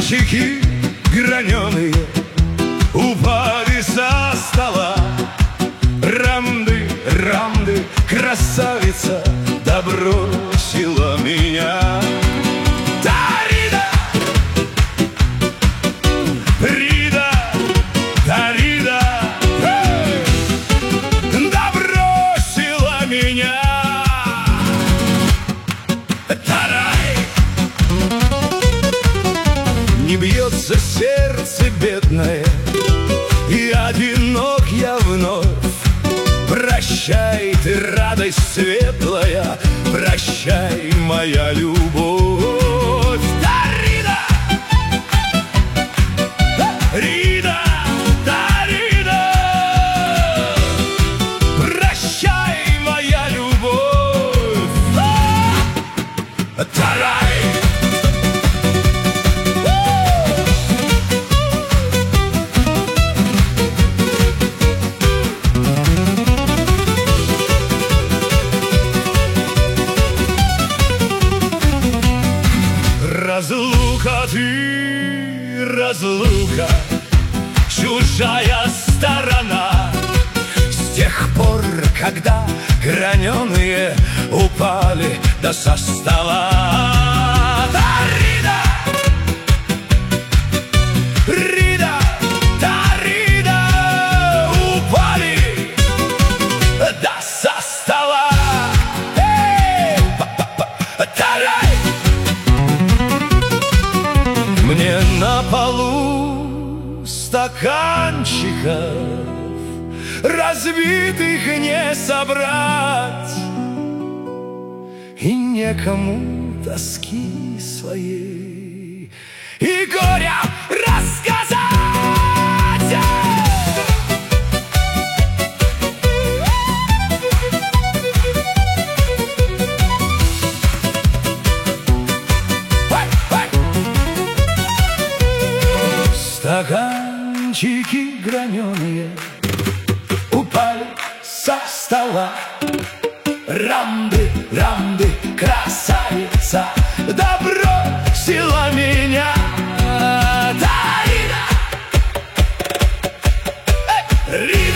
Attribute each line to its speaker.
Speaker 1: стаканчики граненые упали со стола. Рамды, рамды, красавица, да бросила меня. Тарида, Рида, Тарида, да бросила меня. Тарай. Не бьется сердце бедное, и одинок я вновь. Прощай ты, радость светлая, прощай, моя любовь. Тарида, Рида, Тарида, прощай, моя любовь. Тарай. Разлука ты, разлука, чужая сторона. С тех пор, когда граненые упали да со стола. Тарида, Рида, Тарида, упали да со стола. Тарай. Мне на полу стаканчиков разбитых не собрать, и некому тоски своей и горя рассказать. Стаканчики граненые упали со стола. Рамды, рамды, красавица, да бросила меня. Тарида,